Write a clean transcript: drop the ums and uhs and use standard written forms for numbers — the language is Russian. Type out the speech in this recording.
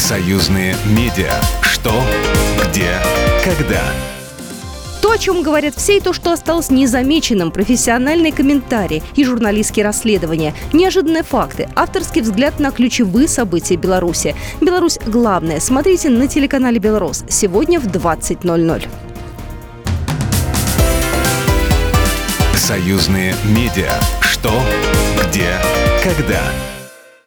Союзные медиа. Что, где, когда. То, о чем говорят все, и то, что осталось незамеченным, профессиональные комментарии и журналистские расследования, неожиданные факты, авторский взгляд на ключевые события Беларуси. Беларусь главное. Смотрите на телеканале «Белрос» сегодня в 20:00. Союзные медиа. Что, где, когда.